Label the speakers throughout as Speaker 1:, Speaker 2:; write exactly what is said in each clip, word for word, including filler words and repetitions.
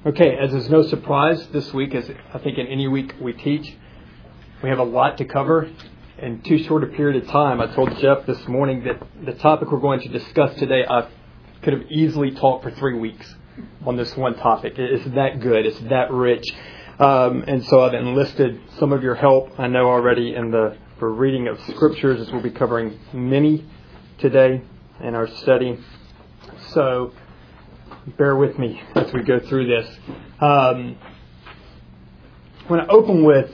Speaker 1: Okay, as is no surprise, this week, as I think in any week we teach, we have a lot to cover in too short a period of time. I told Jeff this morning that the topic we're going to discuss today, I could have easily talked for three weeks on this one topic. It's that good. It's that rich. Um, and so I've enlisted some of your help, I know already, in the for reading of scriptures, as we'll be covering many today in our study. So bear with me as we go through this. Um, I want to open with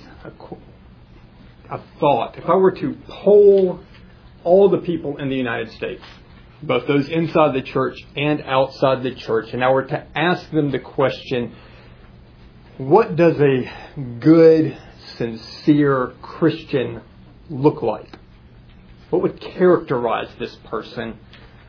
Speaker 1: a, a thought. If I were to poll all the people in the United States, both those inside the church and outside the church, and I were to ask them the question, what does a good, sincere Christian look like? What would characterize this person?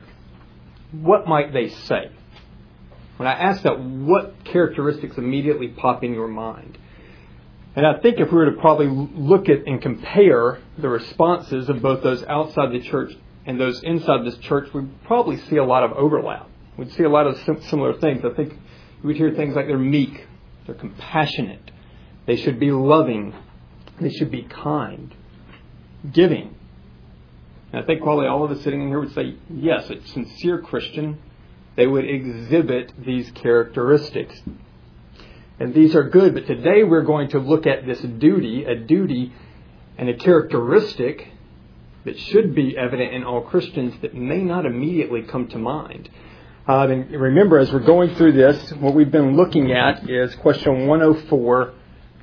Speaker 1: What might they say? When I ask that, what characteristics immediately pop in your mind? And I think if we were to probably look at and compare the responses of both those outside the church and those inside this church, we'd probably see a lot of overlap. We'd see a lot of similar things. I think we'd hear things like they're meek, they're compassionate, they should be loving, they should be kind, giving. And I think probably all of us sitting in here would say, yes, a sincere Christian, they would exhibit these characteristics. And these are good, but today we're going to look at this duty, a duty and a characteristic that should be evident in all Christians that may not immediately come to mind. Uh, and remember, as we're going through this, what we've been looking at is question one oh four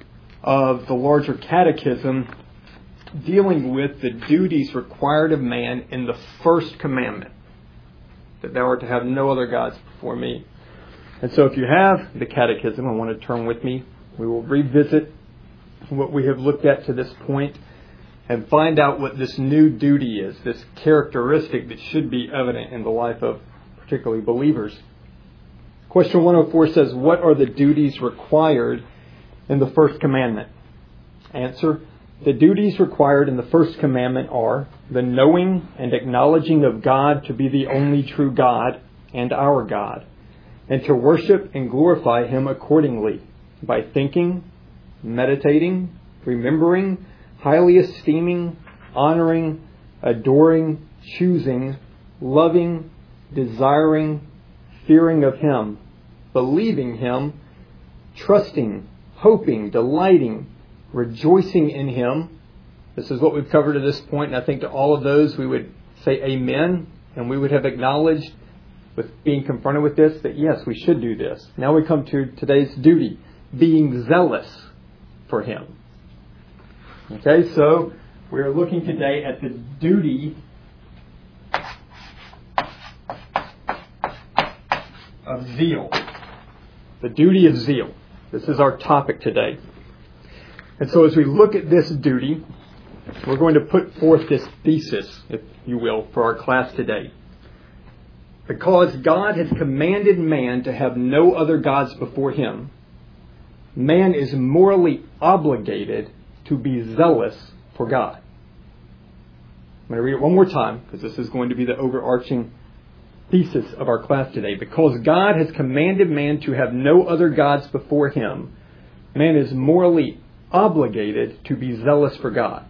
Speaker 1: of the larger catechism, dealing with the duties required of man in the first commandment, that thou art to have no other gods before me. And so if you have the catechism, I want to turn with me. We will revisit what we have looked at to this point and find out what this new duty is, this characteristic that should be evident in the life of particularly believers. Question one oh four says, what are the duties required in the first commandment? Answer, the duties required in the first commandment are the knowing and acknowledging of God to be the only true God and our God, and to worship and glorify Him accordingly by thinking, meditating, remembering, highly esteeming, honoring, adoring, choosing, loving, desiring, fearing of Him, believing Him, trusting, hoping, delighting, rejoicing in Him. This is what we've covered to this point, and I think to all of those we would say amen, and we would have acknowledged with being confronted with this that yes, we should do this. Now we come to today's duty, being zealous for Him. Okay, so we are looking today at the duty of zeal. The duty of zeal. This is our topic today. And so as we look at this duty, we're going to put forth this thesis, if you will, for our class today. Because God has commanded man to have no other gods before Him, man is morally obligated to be zealous for God. I'm going to read it one more time, because this is going to be the overarching thesis of our class today. Because God has commanded man to have no other gods before Him, man is morally obligated to be zealous for God.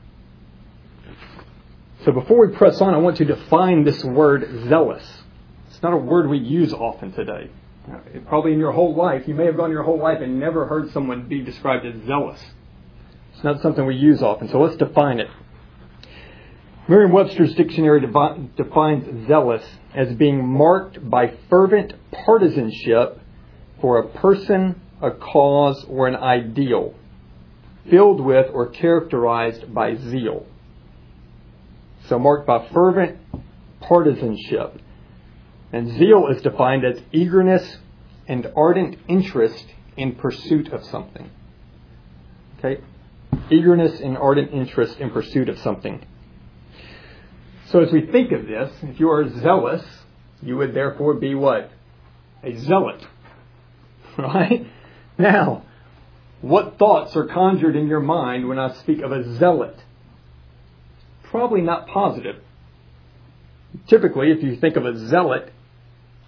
Speaker 1: So before we press on, I want to define this word zealous. It's not a word we use often today. Probably in your whole life, you may have gone your whole life and never heard someone be described as zealous. It's not something we use often, so let's define it. Merriam-Webster's dictionary devi- defines zealous as being marked by fervent partisanship for a person, a cause, or an ideal, filled with or characterized by zeal. So marked by fervent partisanship. And zeal is defined as eagerness and ardent interest in pursuit of something. Okay? Eagerness and ardent interest in pursuit of something. So as we think of this, if you are zealous, you would therefore be what? A zealot. Right? Now, what thoughts are conjured in your mind when I speak of a zealot? Probably not positive. Typically, if you think of a zealot,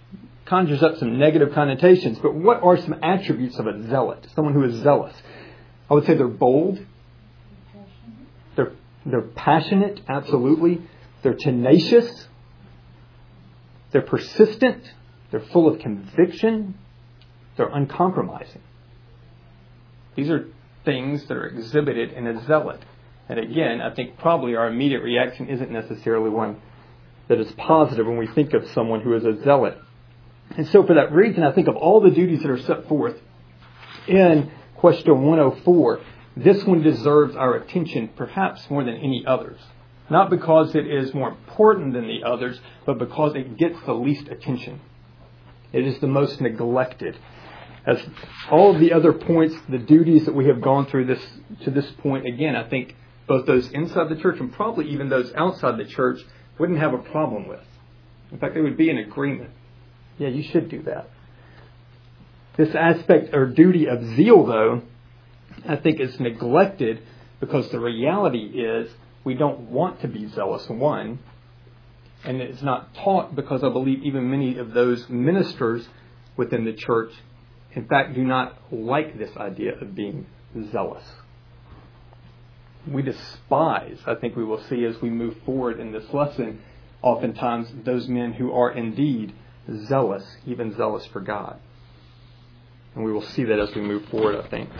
Speaker 1: conjures up some negative connotations. But what are some attributes of a zealot? Someone who is zealous. I would say they're bold. They're, they're passionate, absolutely. They're tenacious. They're persistent. They're full of conviction. They're uncompromising. These are things that are exhibited in a zealot. And again, I think probably our immediate reaction isn't necessarily one that is positive when we think of someone who is a zealot. And so for that reason, I think of all the duties that are set forth in question one oh four, this one deserves our attention perhaps more than any others. Not because it is more important than the others, but because it gets the least attention. It is the most neglected. As all of the other points, the duties that we have gone through this to this point, again, I think both those inside the church and probably even those outside the church wouldn't have a problem with. In fact, they would be in agreement. Yeah, you should do that. This aspect or duty of zeal, though, I think is neglected because the reality is we don't want to be zealous, one. And it's not taught because I believe even many of those ministers within the church, in fact, do not like this idea of being zealous. We despise, I think we will see as we move forward in this lesson, oftentimes those men who are indeed zealous, even zealous for God. And we will see that as we move forward, I think.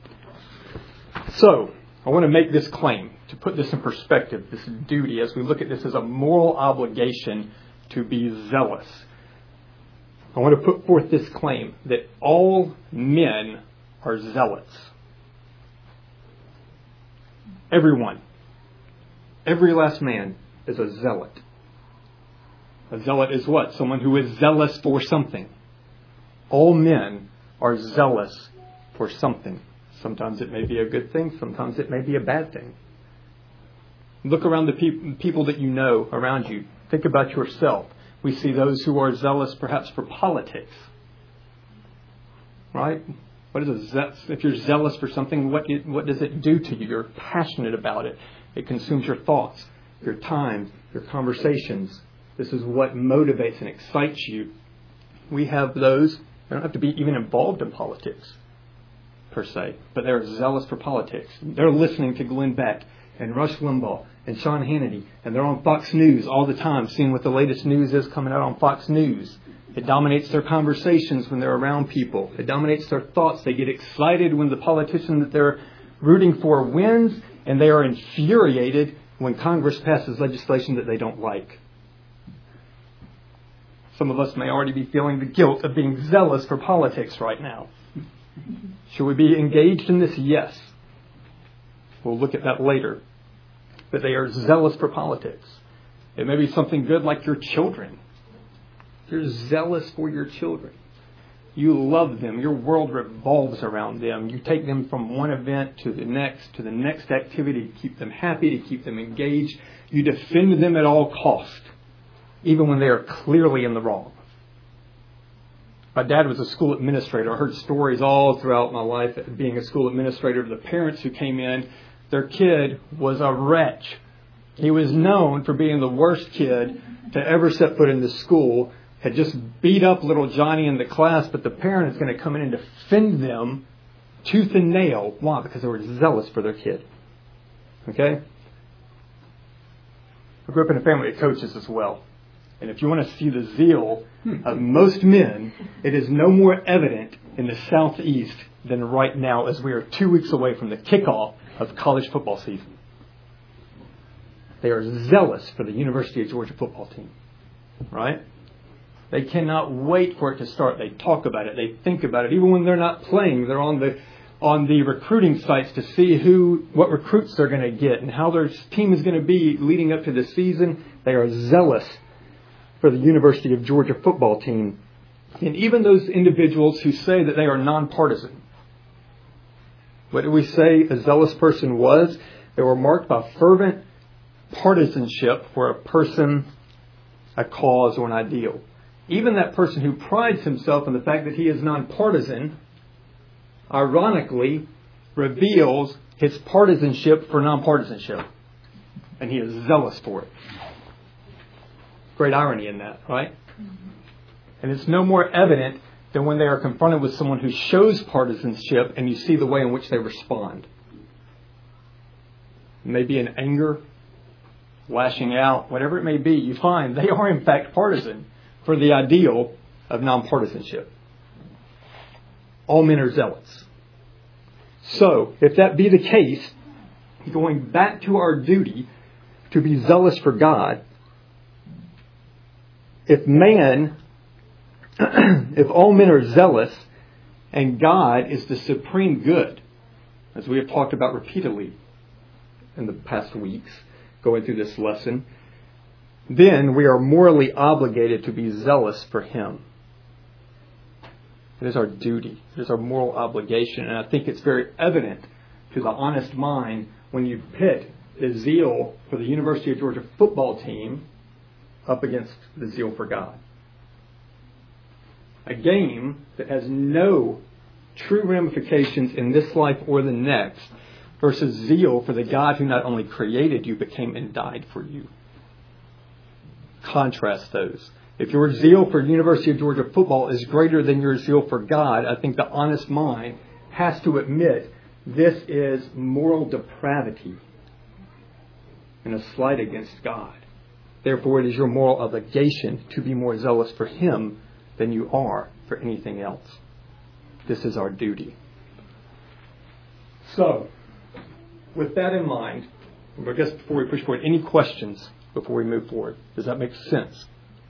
Speaker 1: So, I want to make this claim, to put this in perspective, this duty, as we look at this as a moral obligation to be zealous. I want to put forth this claim that all men are zealots. Everyone. Every last man is a zealot. A zealot is what? Someone who is zealous for something. All men are zealous for something. Sometimes it may be a good thing. Sometimes it may be a bad thing. Look around the pe- people that you know around you. Think about yourself. We see those who are zealous perhaps for politics. Right? What is it? If you're zealous for something, what it, what does it do to you? You're passionate about it. It consumes your thoughts, your time, your conversations. This is what motivates and excites you. We have those, they don't have to be even involved in politics, per se, but they're zealous for politics. They're listening to Glenn Beck and Rush Limbaugh and Sean Hannity, and they're on Fox News all the time, seeing what the latest news is coming out on Fox News. It dominates their conversations when they're around people. It dominates their thoughts. They get excited when the politician that they're rooting for wins, and they are infuriated when Congress passes legislation that they don't like. Some of us may already be feeling the guilt of being zealous for politics right now. Should we be engaged in this? Yes. We'll look at that later. But they are zealous for politics. It may be something good like your children. You're zealous for your children. You love them. Your world revolves around them. You take them from one event to the next, to the next activity to keep them happy, to keep them engaged. You defend them at all cost, even when they are clearly in the wrong. My dad was a school administrator. I heard stories all throughout my life being a school administrator of the parents who came in. Their kid was a wretch. He was known for being the worst kid to ever set foot in the school. Had just beat up little Johnny in the class, but the parent is going to come in and defend them tooth and nail. Why? Because they were zealous for their kid. Okay? I grew up in a family of coaches as well. And if you want to see the zeal of most men, it is no more evident in the Southeast than right now as we are two weeks away from the kickoff of college football season. They are zealous for the University of Georgia football team. Right? They cannot wait for it to start. They talk about it. They think about it. Even when they're not playing, they're on the on the recruiting sites to see who, what recruits they're going to get and how their team is going to be leading up to the season. They are zealous for the University of Georgia football team. And even those individuals who say that they are nonpartisan. What do we say a zealous person was? They were marked by fervent partisanship for a person, a cause, or an ideal. Even that person who prides himself in the fact that he is nonpartisan, ironically, reveals his partisanship for nonpartisanship. And he is zealous for it. Great irony in that, right? And it's no more evident than when they are confronted with someone who shows partisanship and you see the way in which they respond. Maybe in anger, lashing out, whatever it may be, you find they are in fact partisan for the ideal of nonpartisanship. All men are zealots. So, if that be the case, going back to our duty to be zealous for God, if man, if all men are zealous and God is the supreme good, as we have talked about repeatedly in the past weeks, going through this lesson, then we are morally obligated to be zealous for Him. It is our duty. It is our moral obligation. And I think it's very evident to the honest mind when you pit the zeal for the University of Georgia football team up against the zeal for God. A game that has no true ramifications in this life or the next versus zeal for the God who not only created you but came and died for you. Contrast those. If your zeal for University of Georgia football is greater than your zeal for God, I think the honest mind has to admit this is moral depravity and a slight against God. Therefore, it is your moral obligation to be more zealous for Him than you are for anything else. This is our duty. So, with that in mind, I guess before we push forward, any questions before we move forward? Does that make sense?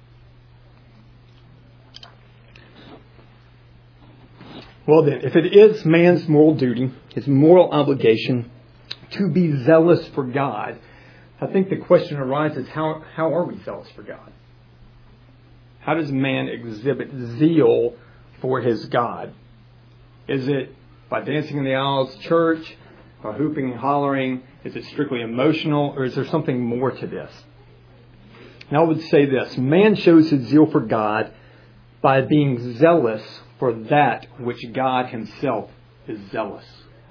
Speaker 1: Well then, if it is man's moral duty, his moral obligation to be zealous for God, I think the question arises, how, how are we zealous for God? How does man exhibit zeal for his God? Is it by dancing in the aisles of church, by hooping and hollering? Is it strictly emotional, or is there something more to this? And I would say this, man shows his zeal for God by being zealous for that which God Himself is zealous.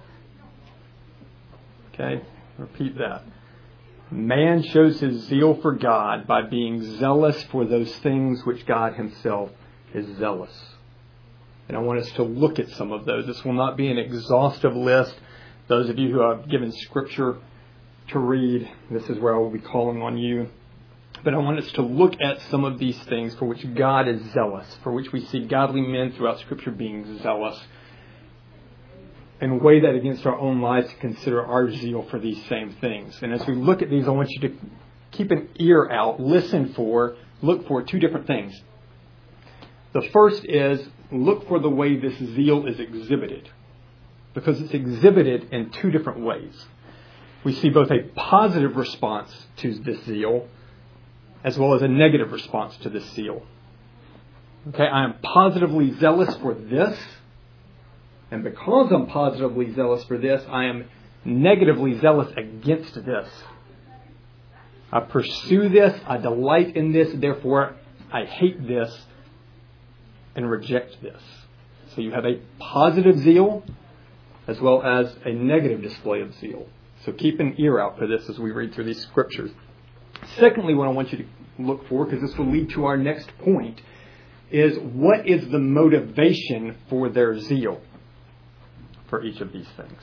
Speaker 1: Okay, repeat that. Man shows his zeal for God by being zealous for those things which God Himself is zealous. And I want us to look at some of those. This will not be an exhaustive list. Those of you who have given Scripture to read, this is where I will be calling on you. But I want us to look at some of these things for which God is zealous, for which we see godly men throughout Scripture being zealous, and weigh that against our own lives to consider our zeal for these same things. And as we look at these, I want you to keep an ear out, listen for, look for two different things. The first is, look for the way this zeal is exhibited, because it's exhibited in two different ways. We see both a positive response to this zeal, as well as a negative response to this zeal. Okay, I am positively zealous for this, and because I'm positively zealous for this, I am negatively zealous against this. I pursue this, I delight in this, therefore I hate this and reject this. So you have a positive zeal as well as a negative display of zeal. So keep an ear out for this as we read through these scriptures. Secondly, what I want you to look for, because this will lead to our next point, is what is the motivation for their zeal for each of these things.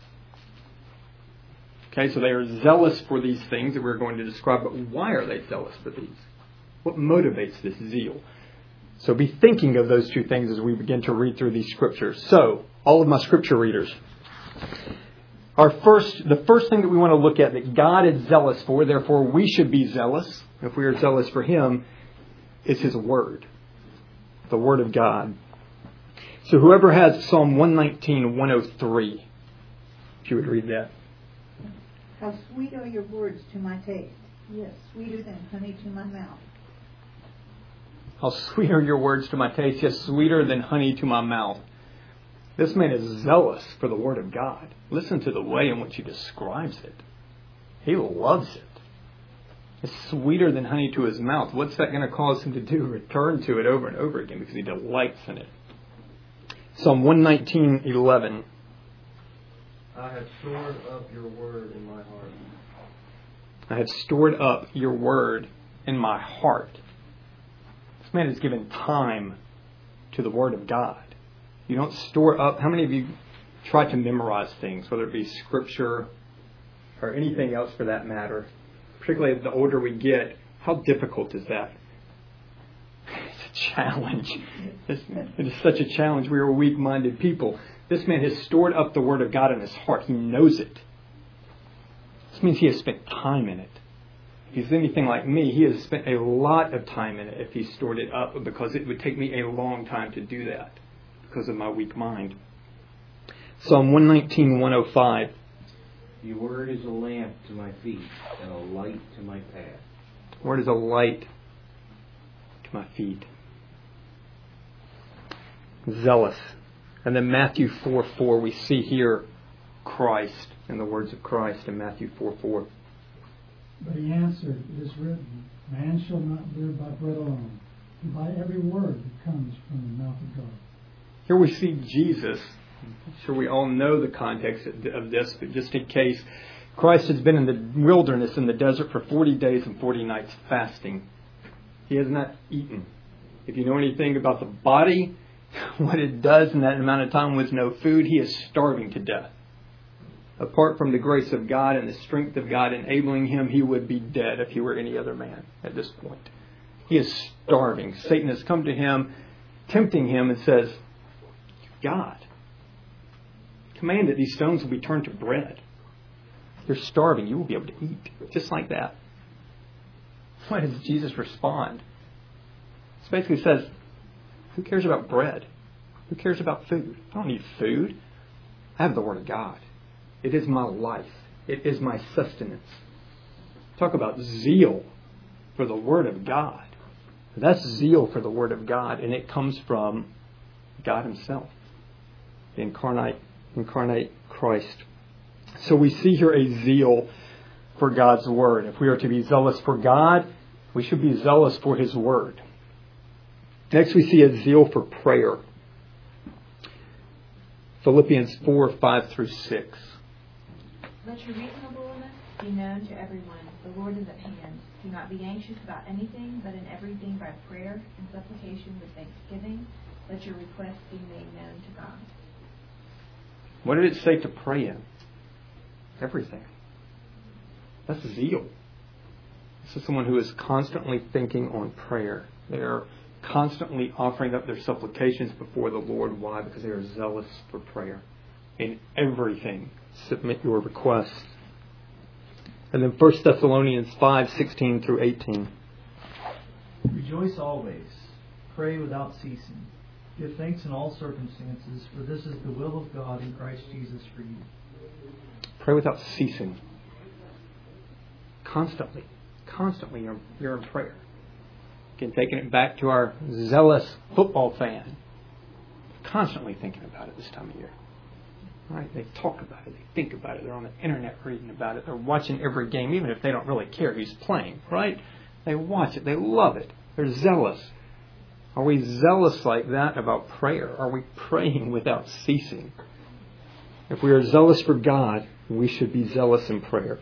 Speaker 1: Okay, so they are zealous for these things that we're going to describe, but why are they zealous for these? What motivates this zeal? So be thinking of those two things as we begin to read through these scriptures. So, all of my scripture readers, Our first, the first thing that we want to look at that God is zealous for, therefore we should be zealous, if we are zealous for Him, is His Word. The Word of God. So whoever has Psalm one nineteen, one oh three, if you would read that.
Speaker 2: How sweet are your words to my taste. Yes, sweeter than honey to my mouth.
Speaker 1: How sweet are your words to my taste. Yes, sweeter than honey to my mouth. This man is zealous for the Word of God. Listen to the way in which he describes it. He loves it. It's sweeter than honey to his mouth. What's that going to cause him to do? Return to it over and over again because he delights in it. Psalm one nineteen, eleven.
Speaker 3: I have stored up your word in my heart.
Speaker 1: I have stored up your word in my heart. This man has given time to the Word of God. You don't store up. How many of you try to memorize things, whether it be Scripture or anything else for that matter? Particularly the older we get, how difficult is that? It's a challenge. It's, it is such a challenge. We are weak-minded people. This man has stored up the Word of God in his heart. He knows it. This means he has spent time in it. If he's anything like me, he has spent a lot of time in it if he stored it up, because it would take me a long time to do that because of my weak mind. Psalm one nineteen, one oh five.
Speaker 3: Your word is a lamp to my feet and a light to my path.
Speaker 1: Word is a light to my feet. Zealous. And then Matthew four four, we see here Christ and the words of Christ in Matthew four four.
Speaker 4: But he answered, it is written, man shall not live by bread alone, but by every word that comes from the mouth of God.
Speaker 1: Here we see Jesus. I'm sure we all know the context of this, but just in case, Christ has been in the wilderness, in the desert, for forty days and forty nights fasting. He has not eaten. If you know anything about the body, what it does in that amount of time with no food, he is starving to death. Apart from the grace of God and the strength of God enabling him, he would be dead if he were any other man at this point. He is starving. Satan has come to him, tempting him, and says, God, command that these stones will be turned to bread. You're starving. You will be able to eat. Just like that. Why does Jesus respond? It basically says, who cares about bread? Who cares about food? I don't need food. I have the Word of God. It is my life. It is my sustenance. Talk about zeal for the Word of God. That's zeal for the Word of God, and it comes from God Himself. The incarnate, incarnate Christ. So we see here a zeal for God's Word. If we are to be zealous for God, we should be zealous for His Word. Next we see a zeal for prayer. Philippians four, five through six.
Speaker 5: Let your reasonableness be known to everyone. The Lord is at hand. Do not be anxious about anything, but in everything by prayer and supplication with thanksgiving, let your requests be made known to God.
Speaker 1: What did it say to pray in? Everything. That's zeal. This is someone who is constantly thinking on prayer. They are constantly offering up their supplications before the Lord. Why? Because they are zealous for prayer. In everything, submit your requests. And then First Thessalonians five, sixteen through eighteen.
Speaker 6: Rejoice always. Pray without ceasing. Give thanks in all circumstances, for this is the will of God in Christ Jesus for you.
Speaker 1: Pray without ceasing. Constantly. Constantly you're, you're in prayer. Again, taking it back to our zealous football fan. Constantly thinking about it this time of year. Right? They talk about it. They think about it. They're on the internet reading about it. They're watching every game, even if they don't really care who's playing. Right? They watch it. They love it. They're zealous. Are we zealous like that about prayer? Are we praying without ceasing? If we are zealous for God, we should be zealous in prayer.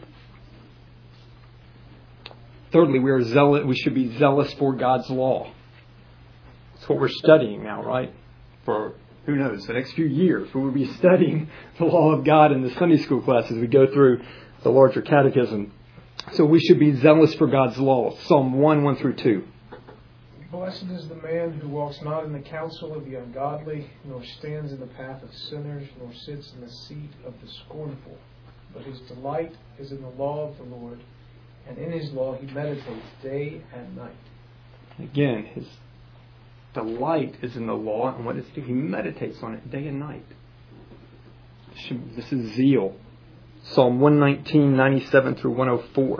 Speaker 1: Thirdly, we are zealous. We should be zealous for God's law. That's what we're studying now, right? For who knows, the next few years, we will be studying the law of God in the Sunday school class as we go through the larger catechism. So we should be zealous for God's law. Psalm one, one through two.
Speaker 7: Blessed is the man who walks not in the counsel of the ungodly, nor stands in the path of sinners, nor sits in the seat of the scornful. But his delight is in the law of the Lord, and in his law he meditates day and night.
Speaker 1: Again, his delight is in the law, and what does he do? He meditates on it day and night. This is zeal. Psalm one nineteen, ninety-seven through one oh four.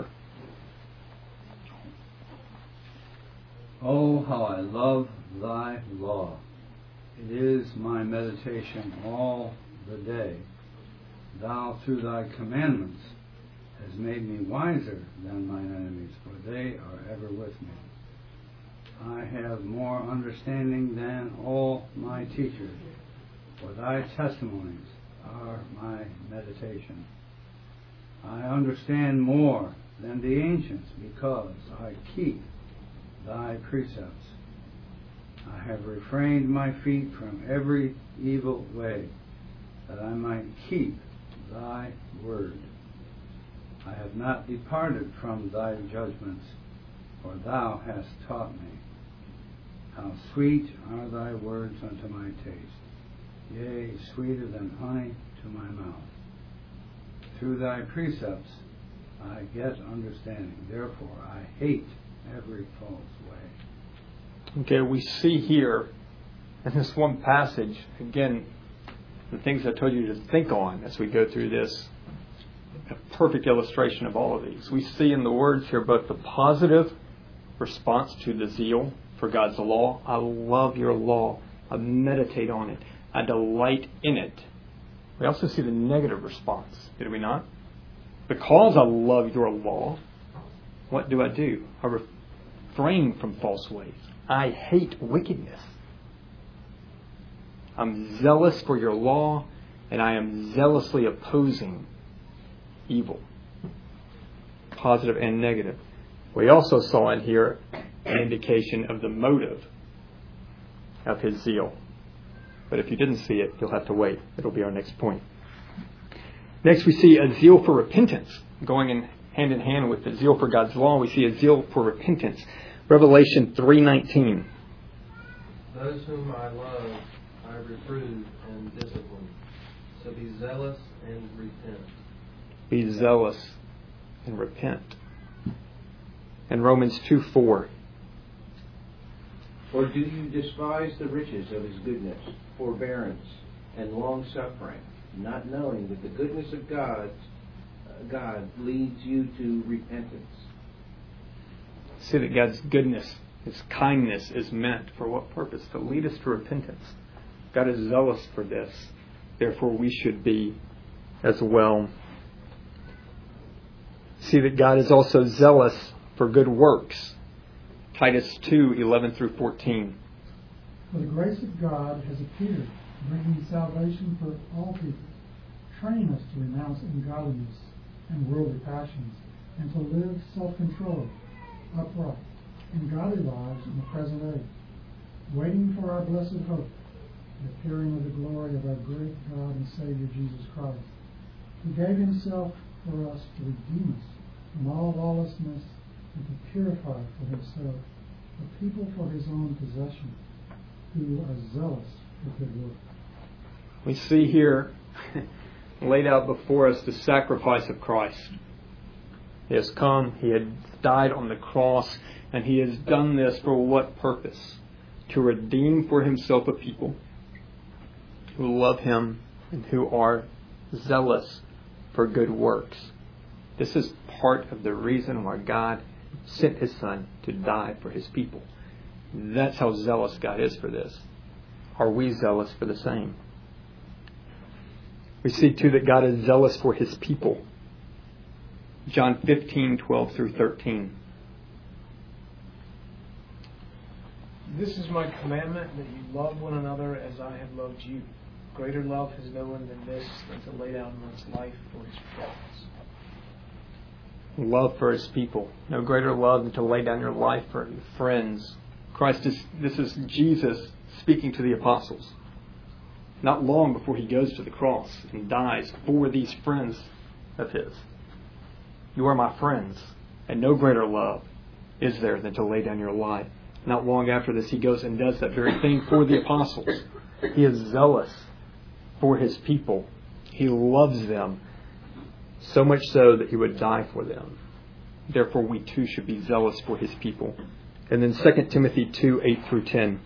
Speaker 8: Oh, how I love thy law. It is my meditation all the day. Thou through thy commandments hast made me wiser than mine enemies, for they are ever with me. I have more understanding than all my teachers, for thy testimonies are my meditation. I understand more than the ancients, because I keep thy precepts. I have refrained my feet from every evil way, that I might keep thy word. I have not departed from thy judgments, for thou hast taught me. How sweet are thy words unto my taste, yea, sweeter than honey to my mouth. Through thy precepts I get understanding, therefore I hate every false way.
Speaker 1: Okay, we see here in this one passage, again, the things I told you to think on as we go through this, a perfect illustration of all of these. We see in the words here both the positive response to the zeal for God's law. I love your law. I meditate on it. I delight in it. We also see the negative response, did we not? Because I love your law, what do I do? I refrain from false ways. I hate wickedness. I'm zealous for your law, and I am zealously opposing evil. Positive and negative. We also saw in here an indication of the motive of his zeal. But if you didn't see it, you'll have to wait. It'll be our next point. Next, we see a zeal for repentance. Going in hand in hand with the zeal for God's law, we see a zeal for repentance. Revelation three nineteen.
Speaker 9: Those whom I love, I reprove and discipline. So be zealous and repent.
Speaker 1: Be zealous and repent. And Romans two four.
Speaker 3: Or do you despise the riches of his goodness, forbearance, and long-suffering, not knowing that the goodness of God, uh, God leads you to repentance?
Speaker 1: See that God's goodness, His kindness is meant for what purpose? To lead us to repentance. God is zealous for this. Therefore, we should be as well. See that God is also zealous for good works. Titus two eleven through fourteen.
Speaker 4: For the grace of God has appeared, bringing salvation for all people, training us to renounce ungodliness and worldly passions, and to live self-controlled, upright, and godly lives in the present age, waiting for our blessed hope, the appearing of the glory of our great God and Savior Jesus Christ, who gave himself for us to redeem us from all lawlessness and to purify for himself a people for his own possession, who are zealous for good work.
Speaker 1: We see here laid out before us the sacrifice of Christ. He has come, He had died on the cross, and He has done this for what purpose? To redeem for Himself a people who love Him and who are zealous for good works. This is part of the reason why God sent His Son to die for His people. That's how zealous God is for this. Are we zealous for the same? We see too that God is zealous for His people. John fifteen twelve through thirteen.
Speaker 7: This is my commandment, that you love one another as I have loved you. Greater love has no one than this, than to lay down one's life for his friends.
Speaker 1: Love for His people. No greater love than to lay down your life for your friends. Christ is, this is Jesus speaking to the apostles. Not long before He goes to the cross and dies for these friends of His. You are my friends, and no greater love is there than to lay down your life. Not long after this, He goes and does that very thing for the apostles. He is zealous for His people. He loves them, so much so that He would die for them. Therefore, we too should be zealous for His people. And then Second Timothy two eight through ten.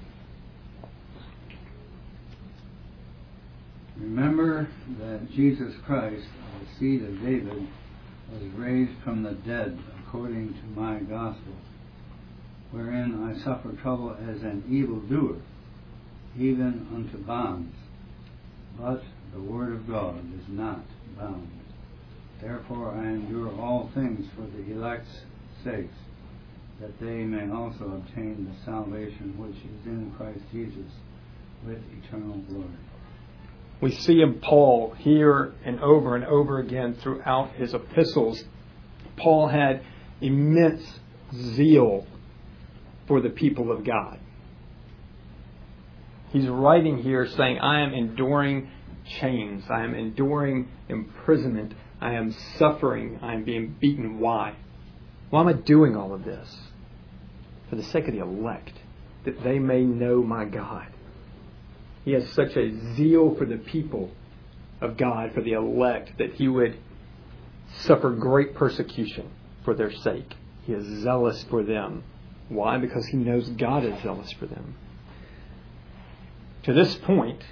Speaker 8: Remember that Jesus Christ, the seed of David, was raised from the dead according to my gospel, wherein I suffer trouble as an evildoer, even unto bonds. But the word of God is not bound. Therefore I endure all things for the elect's sakes, that they may also obtain the salvation which is in Christ Jesus with eternal glory.
Speaker 1: We see in Paul here and over and over again throughout his epistles, Paul had immense zeal for the people of God. He's writing here saying, I am enduring chains. I am enduring imprisonment. I am suffering. I am being beaten. Why? Why am I doing all of this? For the sake of the elect, that they may know my God. He has such a zeal for the people of God, for the elect, that He would suffer great persecution for their sake. He is zealous for them. Why? Because He knows God is zealous for them. To this point,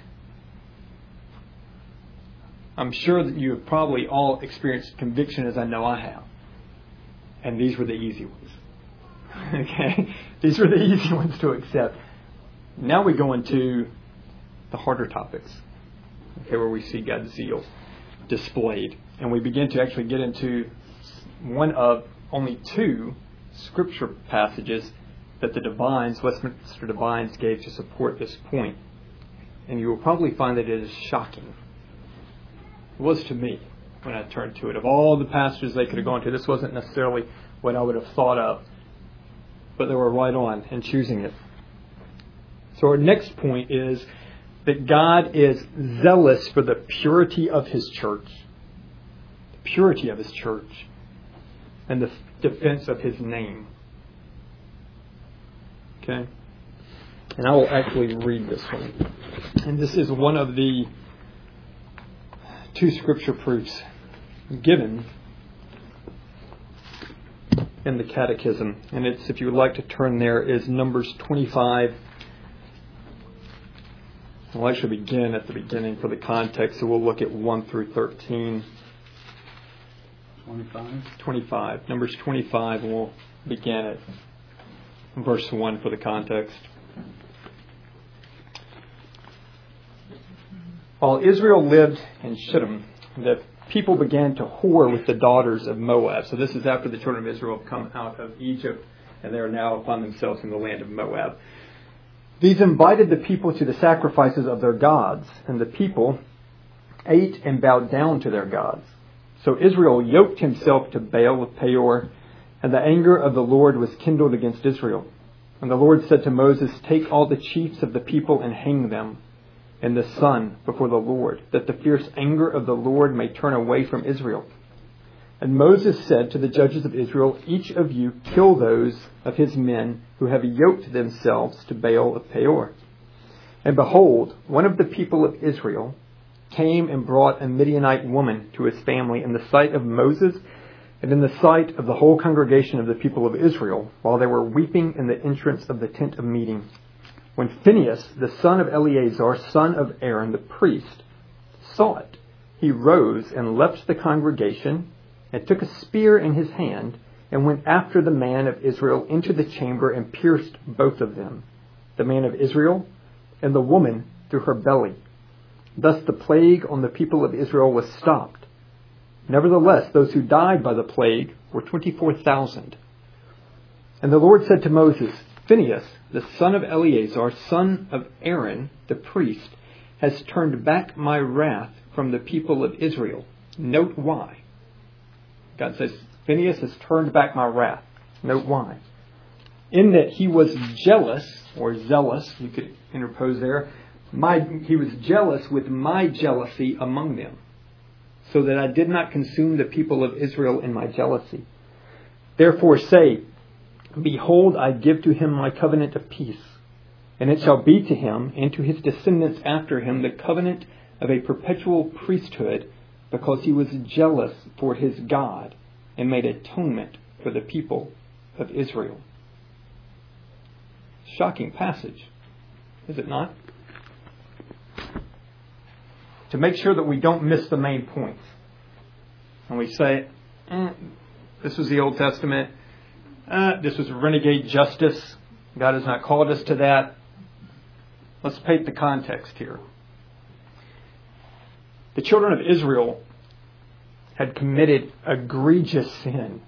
Speaker 1: I'm sure that you have probably all experienced conviction, as I know I have. And these were the easy ones. Okay? These were the easy ones to accept. Now we go into the harder topics. Okay, where we see God's zeal displayed. And we begin to actually get into one of only two scripture passages that the Divines, Westminster Divines, gave to support this point. And you will probably find that it is shocking. It was to me when I turned to it. Of all the passages they could have gone to, this wasn't necessarily what I would have thought of. But they were right on in choosing it. So our next point is that God is zealous for the purity of His church. The purity of His church. And the defense of His name. Okay? And I will actually read this one. And this is one of the two scripture proofs given in the Catechism. And it's, if you would like to turn there, is Numbers twenty-five. We'll actually begin at the beginning for the context, so we'll look at one through thirteen.
Speaker 8: twenty-five?
Speaker 1: twenty-five. Numbers twenty-five, and we'll begin at verse one for the context. While Israel lived in Shittim, the people began to whore with the daughters of Moab. So this is after the children of Israel have come out of Egypt, and they are now upon themselves in the land of Moab. These invited the people to the sacrifices of their gods, and the people ate and bowed down to their gods. So Israel yoked himself to Baal of Peor, and the anger of the Lord was kindled against Israel. And the Lord said to Moses, "Take all the chiefs of the people and hang them in the sun before the Lord, that the fierce anger of the Lord may turn away from Israel." And Moses said to the judges of Israel, "Each of you kill those of his men who have yoked themselves to Baal of Peor." And behold, one of the people of Israel came and brought a Midianite woman to his family in the sight of Moses and in the sight of the whole congregation of the people of Israel, while they were weeping in the entrance of the tent of meeting. When Phinehas, the son of Eleazar, son of Aaron, the priest, saw it, he rose and left the congregation and took a spear in his hand and went after the man of Israel into the chamber and pierced both of them, the man of Israel and the woman through her belly. Thus the plague on the people of Israel was stopped. Nevertheless, those who died by the plague were twenty-four thousand. And the Lord said to Moses, "Phinehas, the son of Eleazar, son of Aaron, the priest, has turned back my wrath from the people of Israel." Note why. God says, Phinehas has turned back my wrath. Note why. In that he was jealous, or zealous, you could interpose there. My, he was jealous with my jealousy among them, so that I did not consume the people of Israel in my jealousy. Therefore say, "Behold, I give to him my covenant of peace, and it shall be to him and to his descendants after him the covenant of a perpetual priesthood, because he was jealous for his God and made atonement for the people of Israel." Shocking passage, is it not? To make sure that we don't miss the main point. And we say, eh, this was the Old Testament. Uh, this was renegade justice. God has not called us to that. Let's paint the context here. The children of Israel had committed egregious sin.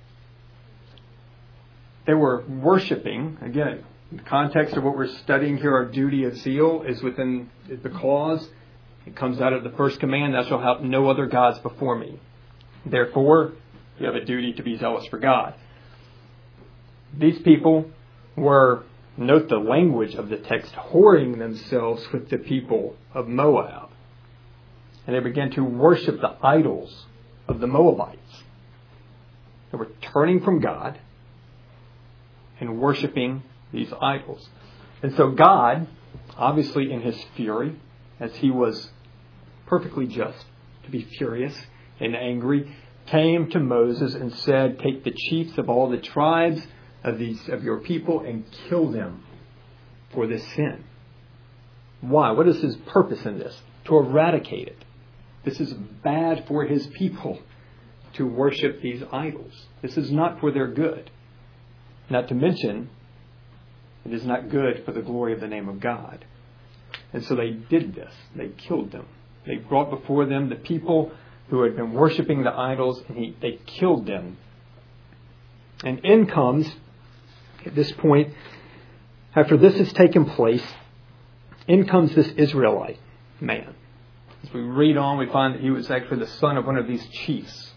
Speaker 1: They were worshiping, again, the context of what we're studying here, our duty of zeal is within the clause. It comes out of the first command, "Thou shalt have no other gods before me." Therefore, you have a duty to be zealous for God. These people were Note the language of the text, whoring themselves with the people of Moab. And they began to worship the idols of the Moabites. They were turning from God and worshiping these idols. And so God, obviously in his fury, as he was perfectly just to be furious and angry, came to Moses and said, take the chiefs of all the tribes of these of your people and kill them for this sin. Why? What is his purpose in this? To eradicate it. This is bad for his people to worship these idols. This is not for their good. Not to mention, it is not good for the glory of the name of God. And so they did this. They killed them. They brought before them the people who had been worshiping the idols, and he, they killed them. And in comes, at this point, after this has taken place, in comes this Israelite man. As we read on, we find that he was actually the son of one of these chiefs.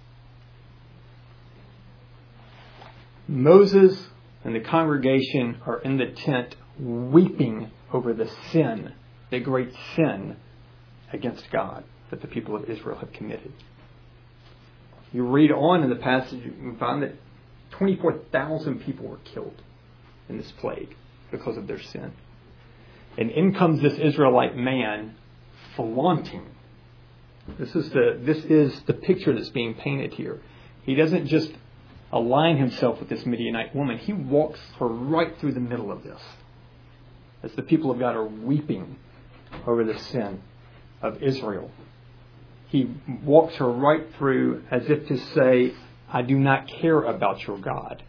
Speaker 1: Moses and the congregation are in the tent weeping over the sin, the great sin against God that the people of Israel have committed. You read on in the passage, you find that twenty-four thousand people were killed in this plague because of their sin. And in comes this Israelite man flaunting. This is the this is the picture that's being painted here. He doesn't just align himself with this Midianite woman. He walks her right through the middle of this, as the people of God are weeping over the sin of Israel. He walks her right through as if to say, I do not care about your God.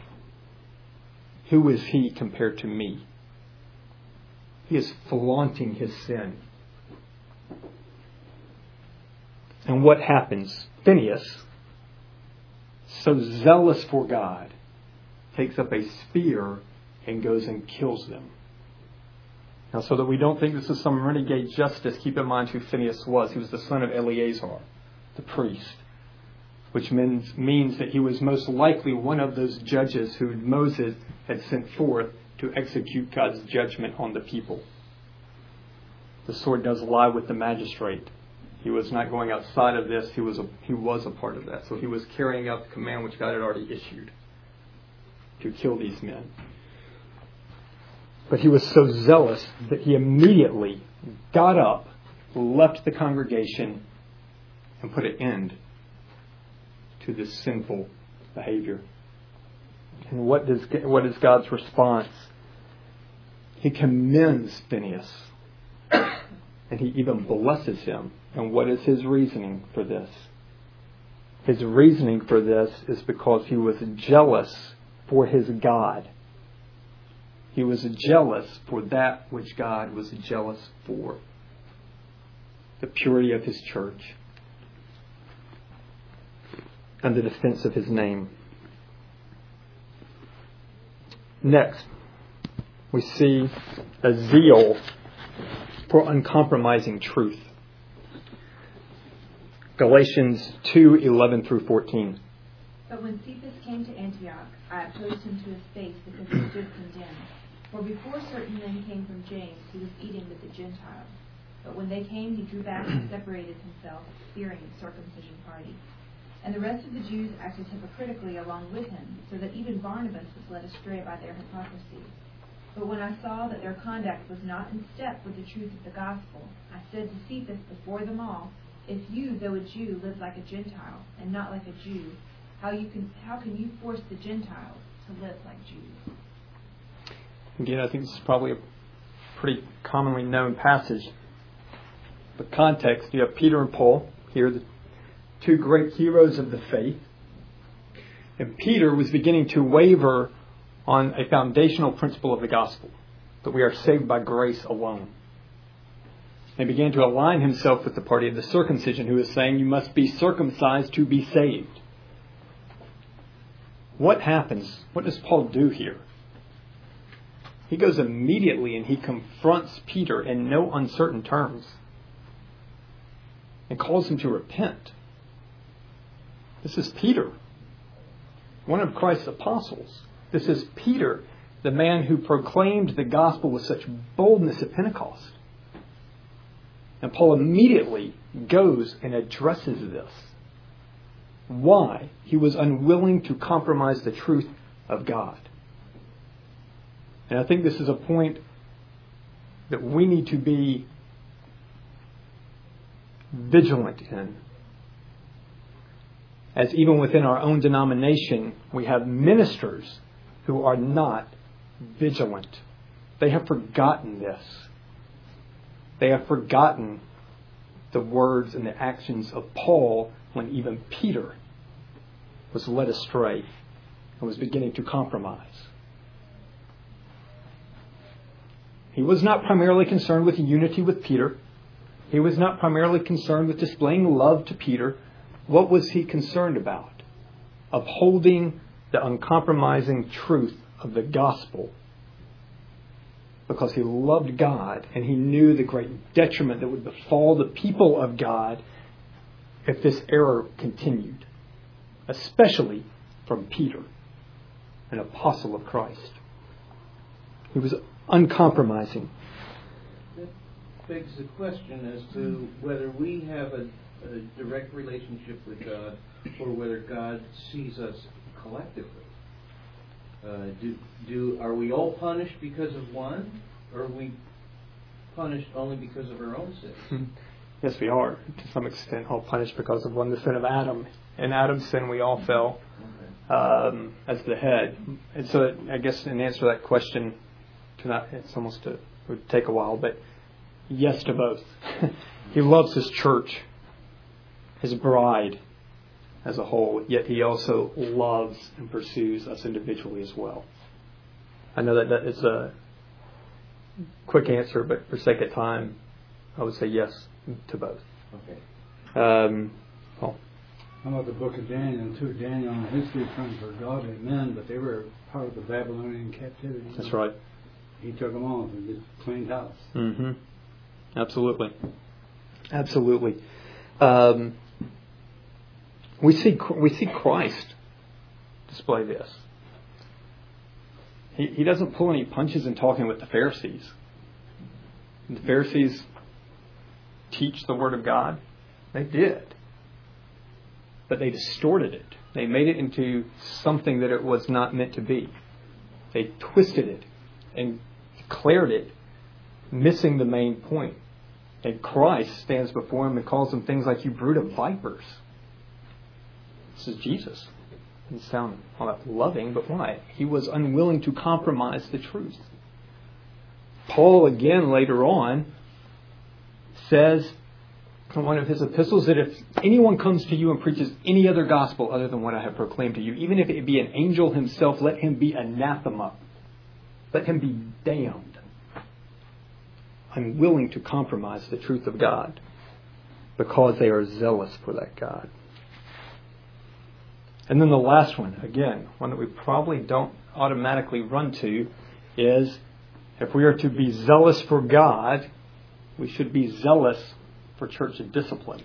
Speaker 1: Who is he compared to me? He is flaunting his sin. And what happens? Phinehas, so zealous for God, takes up a spear and goes and kills them. Now, so that we don't think this is some renegade justice, keep in mind who Phinehas was. He was the son of Eleazar, the priest, which means, means that he was most likely one of those judges who Moses had sent forth to execute God's judgment on the people. The sword does lie with the magistrate. He was not going outside of this. He was a, he was a part of that. So he was carrying out the command which God had already issued to kill these men. But he was so zealous that he immediately got up, left the congregation, and put an end to this sinful behavior. And what does what is God's response? He commends Phinehas, and he even blesses him. And what is his reasoning for this? His reasoning for this is because he was jealous for his God. He was jealous for that which God was jealous for. The purity of his church and the defense of his name. Next, we see a zeal for uncompromising truth. Galatians two eleven through fourteen.
Speaker 5: But when Cephas came to Antioch, I opposed him to his face because he stood condemned. For before certain men came from James, he was eating with the Gentiles. But when they came, he drew back and separated himself, fearing the circumcision party. And the rest of the Jews acted hypocritically along with him, so that even Barnabas was led astray by their hypocrisy. But when I saw that their conduct was not in step with the truth of the gospel, I said to Cephas before them all, if you, though a Jew, live like a Gentile, and not like a Jew, how you can how can you force the Gentiles to live like Jews?
Speaker 1: Again, I think this is probably a pretty commonly known passage. The context, you have Peter and Paul here, the two great heroes of the faith. And Peter was beginning to waver on a foundational principle of the gospel, that we are saved by grace alone. And began to align himself with the party of the circumcision, who is saying you must be circumcised to be saved. What happens? What does Paul do here? He goes immediately and he confronts Peter in no uncertain terms and calls him to repent. This is Peter, one of Christ's apostles. This is Peter the man who proclaimed the gospel with such boldness at Pentecost. And Paul immediately goes and addresses this. Why he was unwilling to compromise the truth of God. And I think this is a point that we need to be vigilant in. As even within our own denomination, we have ministers who are not vigilant. They have forgotten this. They have forgotten the words and the actions of Paul when even Peter was led astray and was beginning to compromise. He was not primarily concerned with unity with Peter. He was not primarily concerned with displaying love to Peter. What was he concerned about? Upholding the uncompromising truth of the gospel. Because he loved God and he knew the great detriment that would befall the people of God if this error continued. Especially from Peter, an apostle of Christ. He was uncompromising.
Speaker 3: That begs the question as to whether we have a, a direct relationship with God or whether God sees us collectively. Uh, do, do are we all punished because of one, or are we punished only because of our own sins?
Speaker 1: Yes, we are, to some extent, all punished because of one, the sin of Adam. In Adam's sin, we all fell um, as the head. And so, I guess, in answer to that question, to not, it's almost a, it would take a while, but yes to both. He loves His church, His bride as a whole, yet He also loves and pursues us individually as well. I know that that is a quick answer, but for sake of time, I would say yes to both.
Speaker 3: Okay.
Speaker 1: Um, well,
Speaker 8: How about the book of Daniel, too? Daniel and his three sons were godly men, but they were part of the Babylonian captivity.
Speaker 1: That's right.
Speaker 8: He took them off and just cleaned house.
Speaker 1: Mm-hmm. Absolutely. Absolutely. Um, we see we see Christ display this. He he doesn't pull any punches in talking with the Pharisees. The Pharisees teach the Word of God. They did. But they distorted it. They made it into something that it was not meant to be. They twisted it and declared it, missing the main point. And Christ stands before them and calls them things like, you brood of vipers. This is Jesus. Doesn't sound all that loving, but why? He was unwilling to compromise the truth. Paul, again, later on, says in one of his epistles that if anyone comes to you and preaches any other gospel other than what I have proclaimed to you, even if it be an angel himself, let him be anathema. Let him be damned. Unwilling to compromise the truth of God because they are zealous for that God. And then the last one, again, one that we probably don't automatically run to, is if we are to be zealous for God, we should be zealous for church discipline.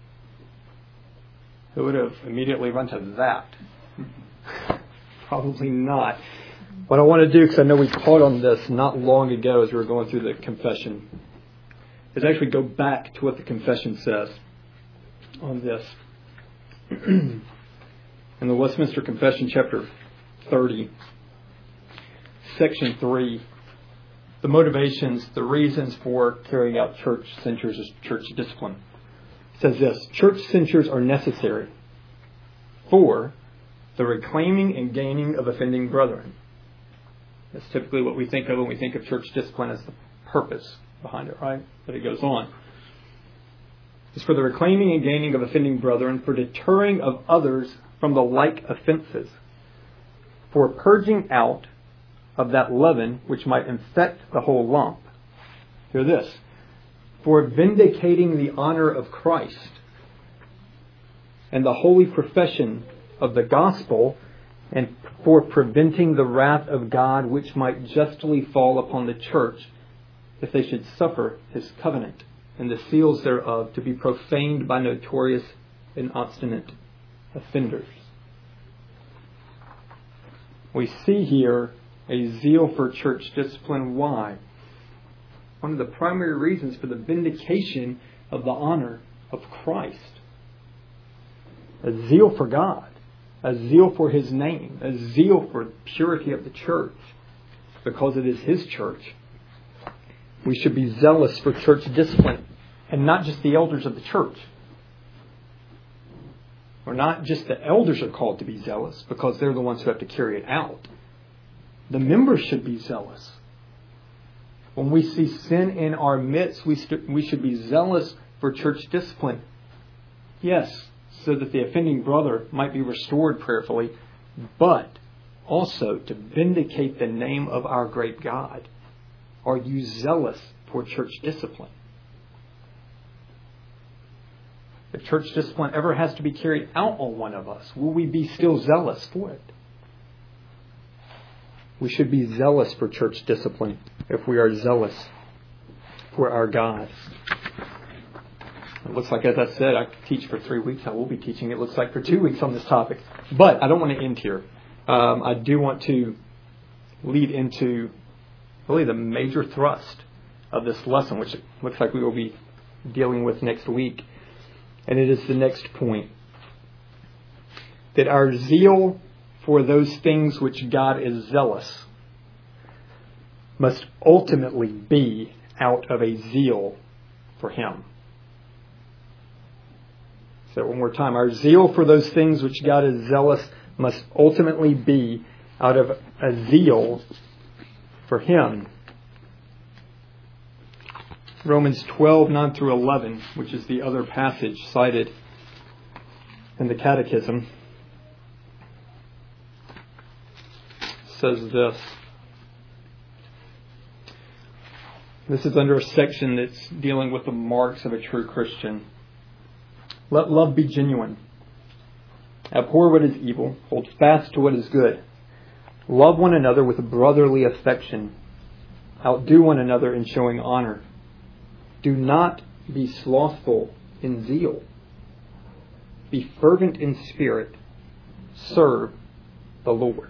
Speaker 1: Who would have immediately run to that? Probably not. What I want to do, because I know we taught on this not long ago as we were going through the confession, is actually go back to what the confession says on this. In the Westminster Confession, chapter thirty, section three, the motivations, the reasons for carrying out church censures as church discipline. It says this: church censures are necessary for the reclaiming and gaining of offending brethren. That's typically what we think of when we think of church discipline as the purpose behind it, right? But it goes on. It's for the reclaiming and gaining of offending brethren, for deterring of others from the like offenses, for purging out of that leaven which might infect the whole lump. Hear this. For vindicating the honor of Christ and the holy profession of the gospel, and for preventing the wrath of God which might justly fall upon the church if they should suffer His covenant and the seals thereof to be profaned by notorious and obstinate offenders. We see here A zeal for church discipline. Why? One of the primary reasons for the vindication of the honor of Christ. A zeal for God. A zeal for His name. A zeal for purity of the church. Because it is His church. We should be zealous for church discipline. And not just the elders of the church. Or not just the elders are called to be zealous because they're the ones who have to carry it out. The members should be zealous. When we see sin in our midst, we, st- we should be zealous for church discipline. Yes, so that the offending brother might be restored prayerfully, but also to vindicate the name of our great God. Are you zealous for church discipline? If church discipline ever has to be carried out on one of us, will we be still zealous for it? We should be zealous for church discipline if we are zealous for our God. It looks like, as I said, I teach for three weeks. I will be teaching, it looks like, for two weeks on this topic. But I don't want to end here. Um, I do want to lead into really the major thrust of this lesson, which it looks like we will be dealing with next week. And it is the next point. That our zeal for those things which God is zealous must ultimately be out of a zeal for Him. So one more time. Our zeal for those things which God is zealous must ultimately be out of a zeal for Him. Romans twelve, nine through eleven, which is the other passage cited in the Catechism, says this. This is under a section that's dealing with the marks of a true Christian. Let love be genuine. Abhor what is evil. Hold fast to what is good. Love one another with brotherly affection. Outdo one another in showing honor. Do not be slothful in zeal. Be fervent in spirit. Serve the Lord.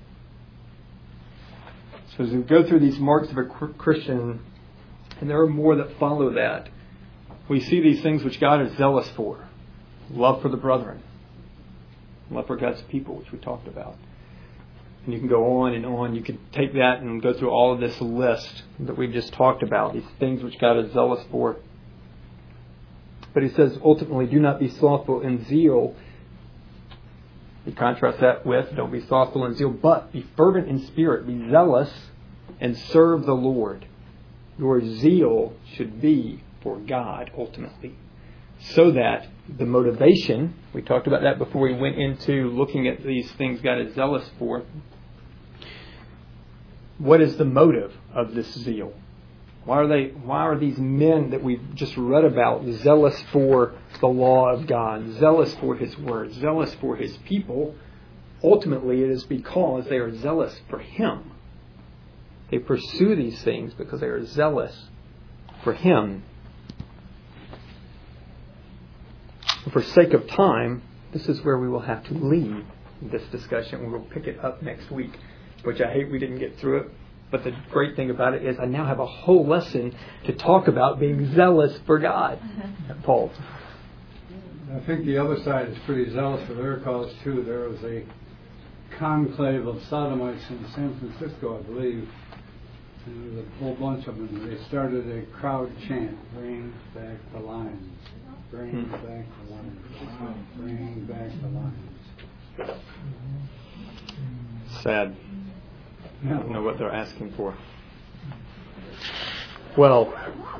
Speaker 1: So as we go through these marks of a Christian, and there are more that follow that, we see these things which God is zealous for. Love for the brethren. Love for God's people, which we talked about. And you can go on and on. You could take that and go through all of this list that we've just talked about. These things which God is zealous for. But He says, ultimately, do not be slothful in zeal. You contrast that with, don't be slothful in zeal, but be fervent in spirit. Be zealous and serve the Lord. Your zeal should be for God, ultimately. So that the motivation, we talked about that before we went into looking at these things God is zealous for. What is the motive of this zeal? Why are they? Why are these men that we've just read about zealous for the law of God, zealous for His word, zealous for His people? Ultimately, it is because they are zealous for Him. They pursue these things because they are zealous for Him. For sake of time, this is where we will have to leave this discussion. We will pick it up next week, which I hate we didn't get through it. But the great thing about it is I now have a whole lesson to talk about being zealous for God. Paul.
Speaker 8: I think the other side is pretty zealous for their cause too. There was a conclave of sodomites in San Francisco, I believe. And there was a whole bunch of them. They started a crowd chant, bring back the lions. Bring back the lions. Bring back the lions.
Speaker 1: Sad. I don't know what they're asking for. Well,